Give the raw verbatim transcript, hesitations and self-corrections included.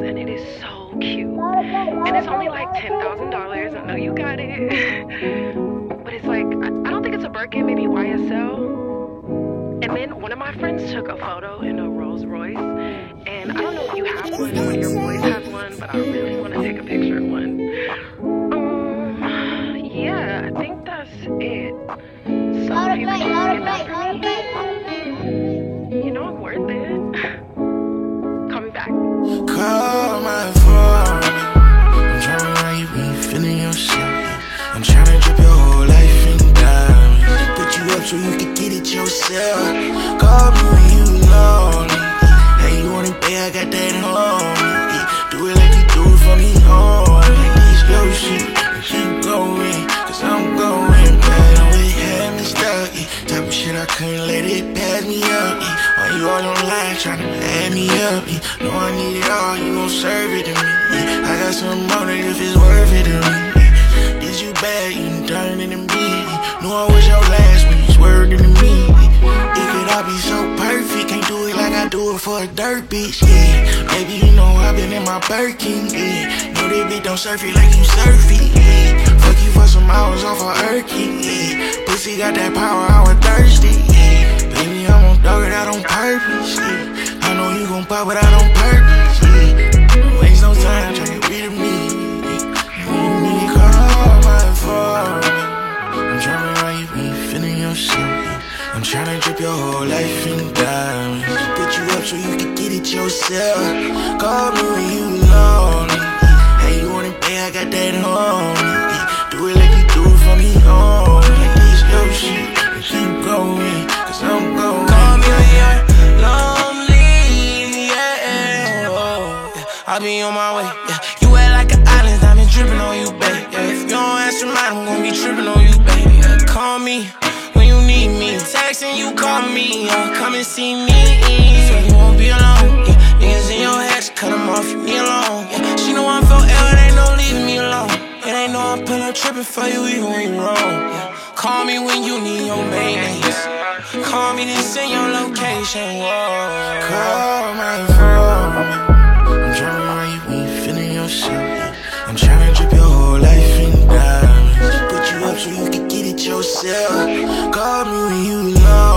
and it is so cute. And it's only like ten thousand dollars. I know you got it. But it's like, I, I don't think it's a Birkin, maybe Y S L. And then one of my friends took a photo in a Rolls Royce. And I don't know if you have one or your boys have one, but I really want to take a picture of one. Um, yeah, I think that's it. So if you could just get that for me, you know I'm worth it. Call me back. Call my phone. I'm trying to run you when you feeling yourself. I'm trying to drip your whole life in diamonds. Put you up so you can get it yourself. Call me when you lonely. Hey, you want it, babe, I got that home. Do it like you do it for me, home. Like this your shit, keep going, cause I'm going bad. Always had me stuck, yeah. Type of shit I couldn't let it pass me up, yeah. Why you all online tryna add me up, yeah. Know I need it all, you gon' serve it to me, yeah. I got some money if it's worth it to me, yeah. This you bad, you done turned into me, yeah. Know I was your last when you swerved into me, yeah. It could all be so perfect, can't do it like I do it for a dirt bitch, yeah. Baby, you know I've been in my Birkin, yeah. Know that bitch don't surf it like you surf it, yeah. Fuck you for some hours off of Urkin, yeah. Pussy got that power, I was thirsty, yeah. Baby, I'm gon' dog it out on purpose, yeah. I know you gon' pop it out on purpose, yeah. Don't waste no time trying to get rid of me, yeah. When you need to call my phone, I'm trying to run you when you feeling yourself, yeah. I'm tryna drip your whole life in diamonds. Put you up so you can get it yourself. Call me when you lonely. Hey, you want it, babe, I got that home. Do it like you do it for me, home. Like this your shit, keep going, cause I'm going. Call me when you're lonely, yeah, oh. I'll be on my way, yeah. You act like an island, I've been dripping on you, babe, yeah. If you don't answer mine, I'm gonna be tripping on you, baby, yeah. Call me when you need me, texting you, call me, yeah. Come and see me, so you won't be alone, yeah. Niggas in your head, cut them off, you me alone, yeah. She know I'm forever, it ain't no leaving me alone. It ain't no I'm pull up tripping for you even when you wrong, yeah. Call me when you need your maintenance. Call me then send your location, whoa. Call my phone. I'm tryna run you when you feeling yourself, yeah. I'm tryna drip your whole life in diamonds. Put you up so you can get it yourself. Call me when you love.